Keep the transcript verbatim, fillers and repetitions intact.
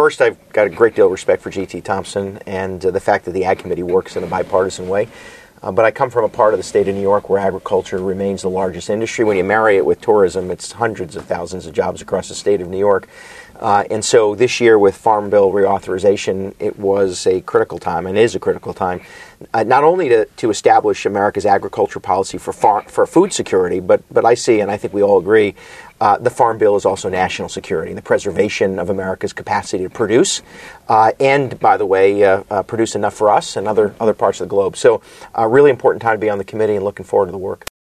first, I've got a great deal of respect for G T Thompson and uh, the fact that the Ag Committee works in a bipartisan way. Uh, but I come from a part of the state of New York where agriculture remains the largest industry. When you marry it with tourism, it's hundreds of thousands of jobs across the state of New York. Uh, and so this year with Farm Bill reauthorization, it was a critical time and is a critical time, uh, not only to, to establish America's agriculture policy for far, for food security, but, but I see, and I think we all agree, uh, the Farm Bill is also national security, the preservation of America's capacity to produce, uh, and, by the way, uh, uh, produce enough for us and other, other parts of the globe. So a uh, really important time to be on the committee and looking forward to the work.